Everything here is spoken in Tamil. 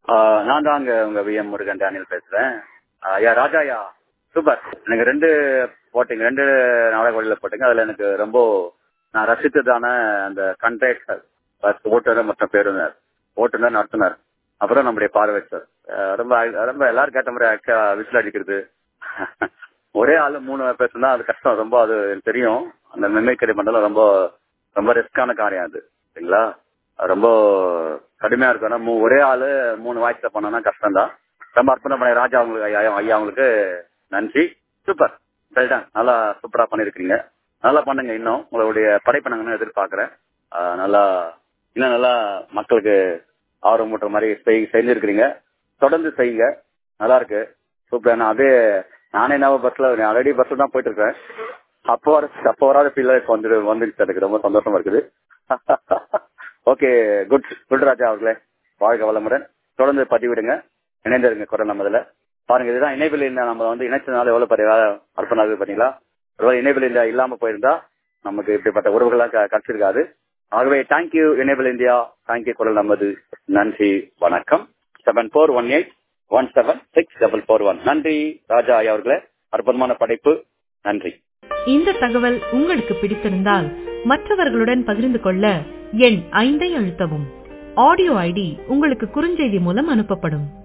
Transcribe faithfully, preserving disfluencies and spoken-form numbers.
ஆஹ் நான் தான் அங்க உங்க வி எம் முருகன் டேனியல் பேசுறேன். ஆஹ் ஐயா ராஜாயா சூப்பர். எனக்கு ரெண்டு போட்டிங்க, ரெண்டு நாடகங்களில போட்டிங்க. அதுல எனக்கு ரொம்ப நான் ரசித்ததான அந்த கண்டக்டர், பஸ் ஓட்டுநர் மற்றும் பேருநர், ஓட்டுநர் நடத்துனர், அப்புறம் நம்முடைய பார்வை சார். ஆஹ் ரொம்ப ரொம்ப எல்லாரும் கேட்ட மாதிரி ஆக்சுவலா விசில் அடிக்கிறது ஒரே ஆளு மூணு பேசுனா அது கஷ்டம் ரொம்ப. அது எனக்கு தெரியும். அந்த மெமிக்ரி மண்டலம் ரொம்ப ரொம்ப ரிஸ்கான காரியம் அது, சரிங்களா? அது ரொம்ப கடுமையா இருக்கும். ஆனா மூ- ஒரே ஆளு மூணு வாய்ஸ்ல பண்ணோம்னா கஷ்டம் தான். ரொம்ப அற்புதம் பண்ண ராஜா அவங்களுக்கு, ஐயா ஐயா அவங்களுக்கு நன்றி. Super, well done. நல்லா சூப்பரா பண்ணிருக்கீங்க. நல்லா பண்ணுங்க. இன்னும் உங்களுடைய படைப்பை நாங்க இன்னும் எதிர்பார்க்கிறேன். ஆஹ் நல்லா இன்னும் நல்லா மக்களுக்கு ஆர்வம் மூட்டுற மாதிரி செய்- செஞ்சிருக்கிறீங்க. தொடர்ந்து செய்யுங்க. நல்லா இருக்கு, சூப்பர். நான் அதே நானே என்ன பஸ்ல ஆல்ரெடி பஸ்ல தான் போயிட்டு இருக்கேன். அப்போ வர அப்போ வராத ஃபீல் இப்போ வந்து வந்துருச்சு. எனக்கு ரொம்ப சந்தோஷமா இருக்குது. ஓகே, குட் குட் ராஜா அவர்களே, வாழ்க வளமுடன். தொடர்ந்து பதிவிடுங்க, இணைந்திருங்க குரல் நம்மதுல. பாருங்க, இதுதான் இணைபில் இந்தியா. நம்ம வந்து இணைச்சதுனால எவ்வளவு பெரிய அர்ப்பணம் ஆகுது பாத்தீங்களா? ஒருவேளை இணைபில் இந்தியா இல்லாம போயிருந்தா நமக்கு இப்படிப்பட்ட உறவுகள்லாம் க- கிடைச்சிருக்காது. ஆகவே தேங்க்யூ இணைபில் இந்தியா, தேங்க்யூ குரல் நமது. நன்றி, வணக்கம். Seven four one eight one seven six double four one. நன்றி ராஜா ஐயா அவர்களே, அற்புதமான படைப்பு. நன்றி. இந்த தகவல் உங்களுக்கு பிடித்திருந்தால் மற்றவர்களுடன் பகிர்ந்து கொள்ள எண் ஐந்தை அழுத்தவும். ஆடியோ ஐடி உங்களுக்கு குறுஞ்செய்தி மூலம் அனுப்பப்படும்.